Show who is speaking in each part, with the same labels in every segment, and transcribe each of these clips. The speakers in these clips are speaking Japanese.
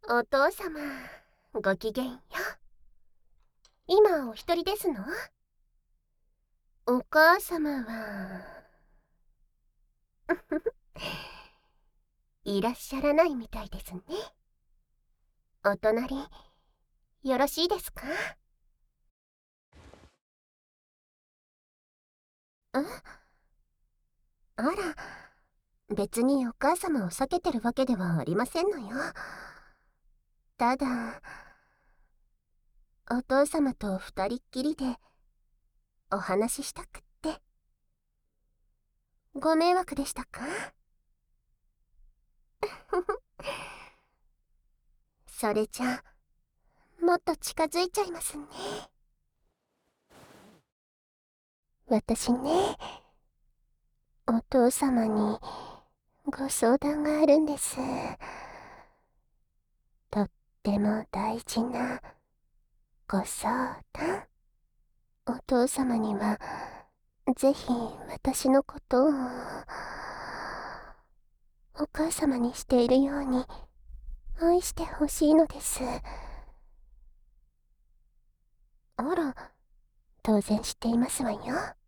Speaker 1: お父様、ごきげんよ。今お一人ですの？お母様はいらっしゃらないみたいですね。お隣よろしいですか？あら、別にお母様を避けてるわけではありませんのよ。ただ、お父様と二人っきりでお話ししたくって。ご迷惑でしたか？それじゃもっと近づいちゃいますね。私ね、お父様にご相談があるんです。とっても大事なご相談。お父様にはぜひ私のことをお母様にしているように愛してほしいのです。あら、当然知っていますわよ。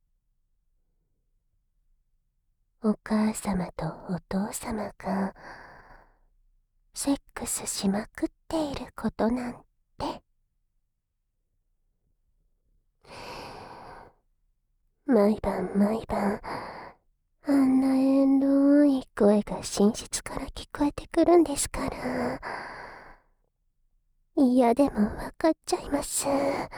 Speaker 1: お母様とお父様がセックスしまくっていることなんて。毎晩毎晩あんなエロい声が寝室から聞こえてくるんですから、嫌でもわかっちゃいます。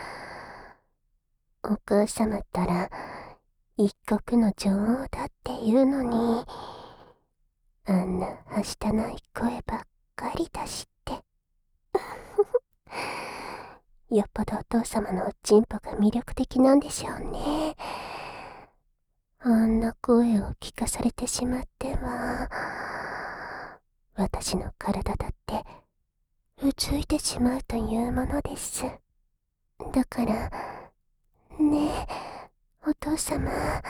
Speaker 1: お母様ったら一国の女王だっていうのに、あんなはしたない声ばっかり出してよっぽどお父様のおちんぽが魅力的なんでしょうね。あんな声を聞かされてしまっては、私の体だってうついてしまうというものです。だから、ねえ、お父様、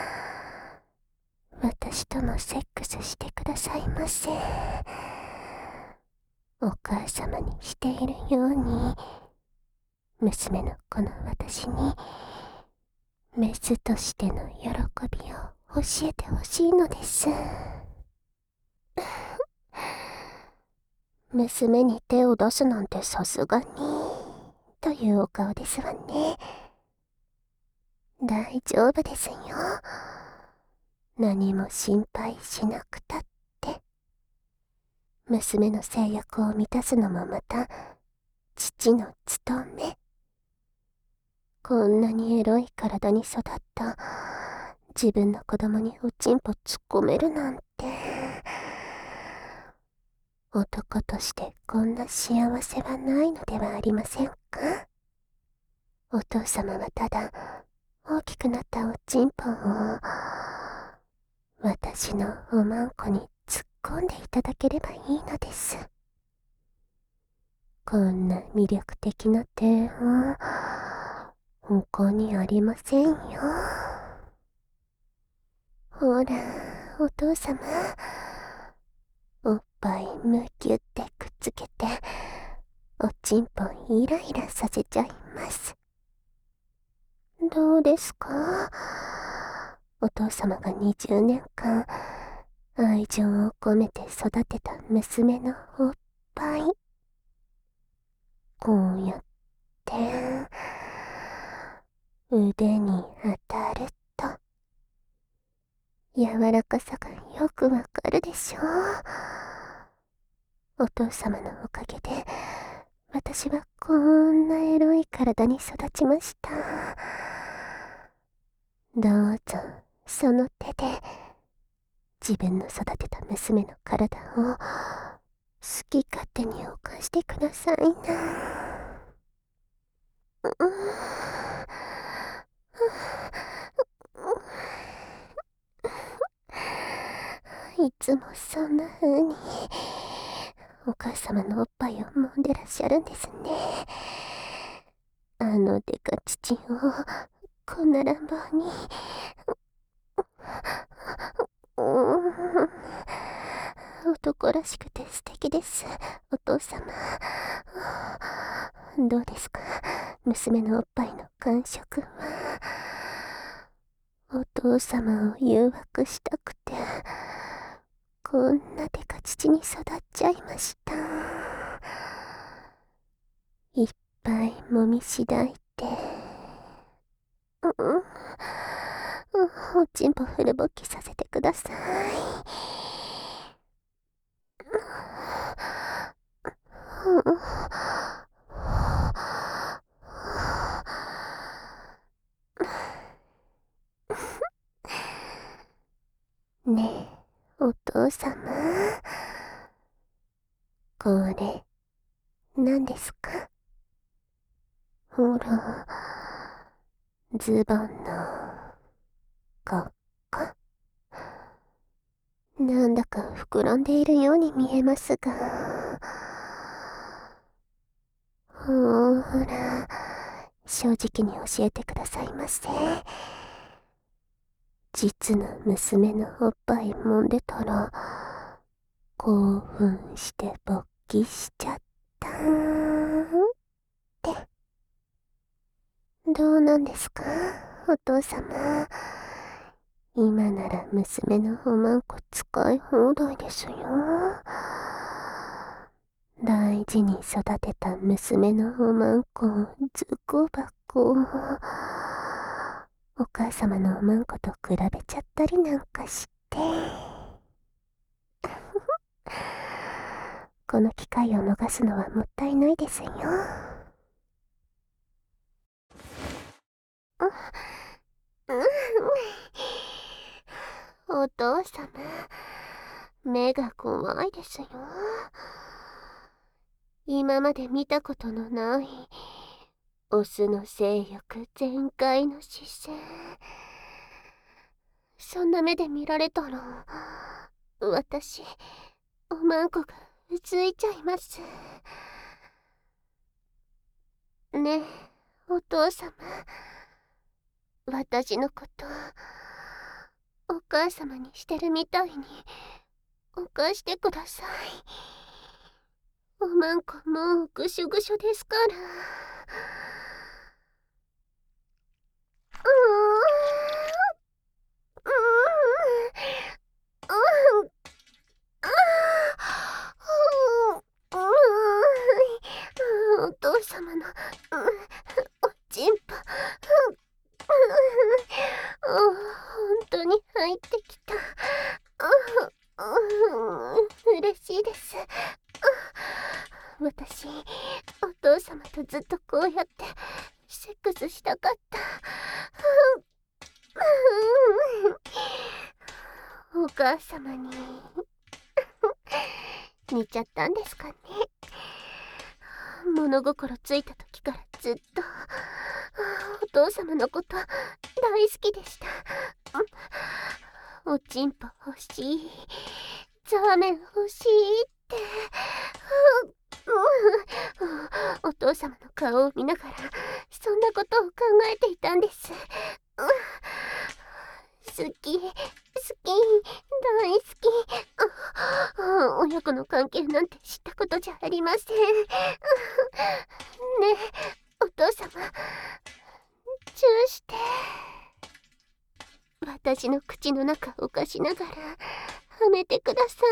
Speaker 1: 私ともセックスしてくださいませ。お母様にしているように、娘の子の私に、メスとしての喜びを教えてほしいのです。娘に手を出すなんてさすがに、というお顔ですわね。大丈夫ですよ。何も心配しなくたって。娘の性欲を満たすのもまた、父の務め。こんなにエロい体に育った自分の子供におちんぽ突っ込めるなんて。男としてこんな幸せはないのではありませんか？お父様はただ大きくなったおちんぽを私のおまんこに突っ込んでいただければいいのです。こんな魅力的な点は他にありませんよ。ほら、お父様、おっぱいむぎゅってくっつけておちんぽイライラさせちゃいます。どうですか？お父様が20年間愛情を込めて育てた娘のおっぱい。こうやって腕に当たると柔らかさがよくわかるでしょう。お父様のおかげで私はこんなエロい体に育ちました。どうぞその手で自分の育てた娘の体を好き勝手に犯してくださいな。いつもそんな風にお母様のおっぱいを揉んでらっしゃるんですね。あのデカ父をこんな乱暴に。お男らしくて素敵です、お父様。どうですか、娘のおっぱいの感触は。お父様を誘惑したくて、こんなデカ乳に育っちゃいました。いっぱい揉みしだいて、おちんぽフル勃起させてください。ねえ、お父様。これ、何ですか？ほら、ズボンの、ここ。なんだか膨らんでいるように見えますが。ほら、正直に教えてくださいませ。実の娘のおっぱい揉んでたら、興奮して勃起しちゃったって。どうなんですか、お父様。今なら娘のおまんこ使い放題ですよ。大事に育てた娘のおまんこをズコバコ。お母様のおまんこと比べちゃったりなんかして。この機会を逃すのはもったいないですよ。お父様、目が怖いですよ。今まで見たことのないオスの性欲全開の視線。そんな目で見られたら、私、おまんこがうついちゃいます。ねえ、お父様。私のこと、お母様にしてるみたいに、犯してください。おまんこもうぐしょぐしょですから。お父様のおちんぽ、本当に入ってきた。嬉しいです。私、お父様とずっとこうやってセックスしたかった。お母様に似ちゃったんですかね。物心ついた時からずっとお父様のこと大好きでした。おちんぽ欲しい、ザーメン欲しいって。お父様の顔を見ながらそんなことを考えていたんです。好き、大好き。親子の関係なんて知ったことじゃありません。ねえ、お父様、チューして。私の口の中を貸しながらはめてください。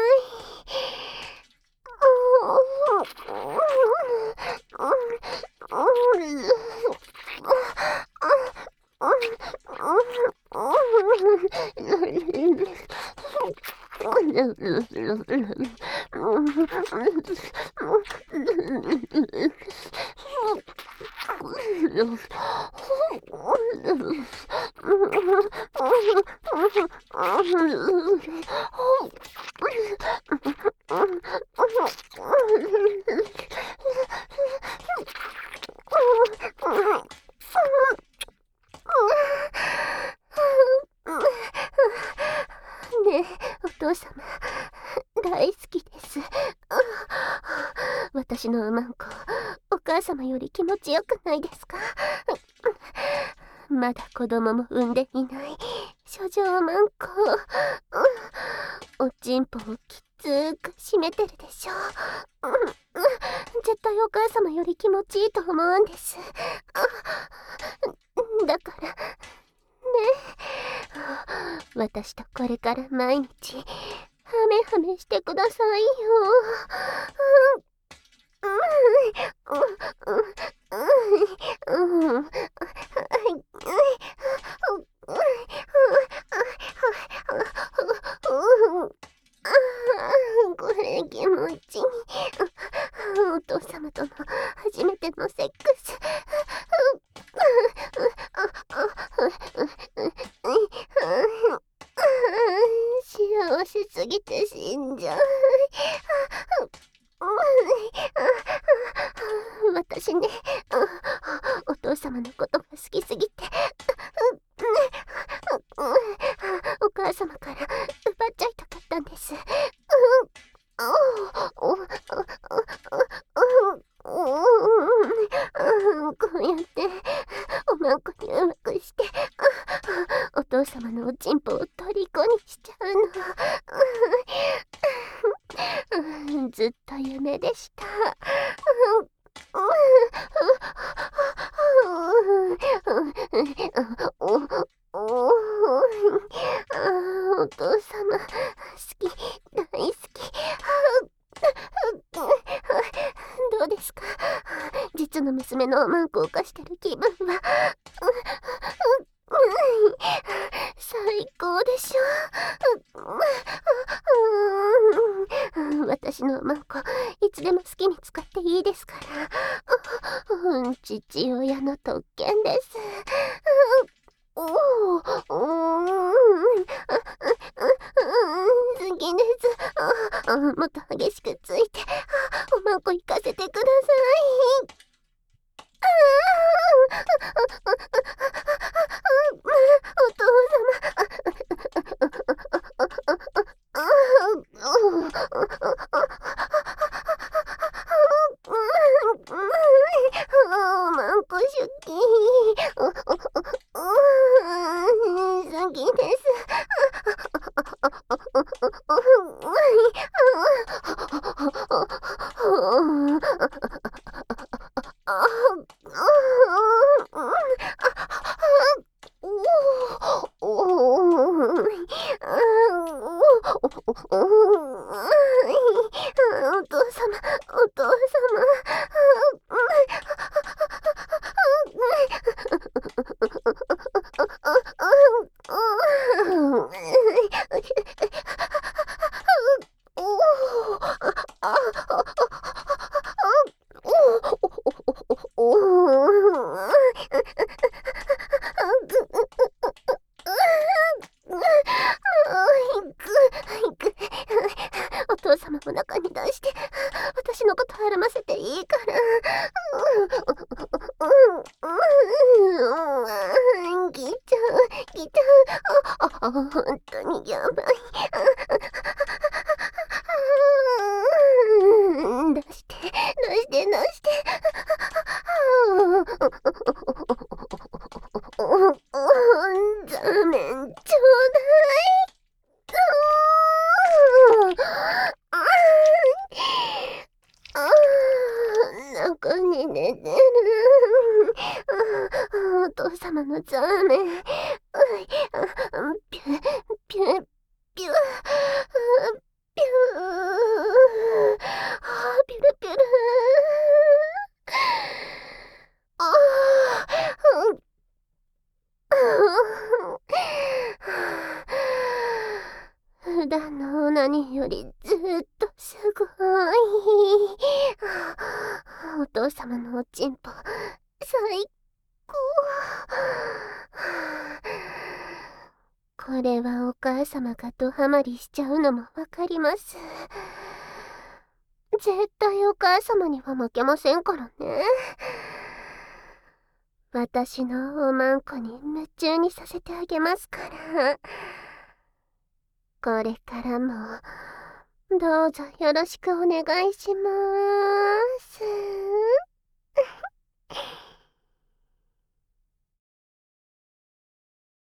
Speaker 1: ねえ、お父様、大好きです。私のうまんこ、お母様より気持ちよくないですか？まだ子供も産んでいない処女うまんこ。おちんぽをきっつく締めてるでしょ。絶対お母様より気持ちいいと思うんです。だからね、私とこれから毎日ハメハメしてくださいよ。これ気持ちいい。お父様との初めてのセックス。幸せすぎて死んじゃう。私ね、お父様のことが好きすぎて、お母様から奪っちゃいたかったんです。こうやっておまんこにうまくしてお父様のおちんぽを虜にしちゃうの。ずっと夢でした。お父様好き、大好き。どうですか、実の娘のおまんこを犯してる気分は。最高でしょ。私のおまんこいつでも好きに使っていいですから。父親の特権です。好きです。もっと激しくついておまんこ行かせてください。お父様、マンコ出勤。好きです。お父様、お父様。お父様も中に出して私のこと歩ませていいから。来ちゃう来ちゃう。本当にやばい。出して出して出して。ザメンちょうだい。中に寝てる。お父様のザーメン。ピュピュピュピューピュルピュル。普段のオナニーよりずっとすごい。お父様のおちんぽ最高。これはお母様がドハマりしちゃうのもわかります。絶対お母様には負けませんからね。私のおまんこに夢中にさせてあげますから。これからもどうぞよろしくお願いします。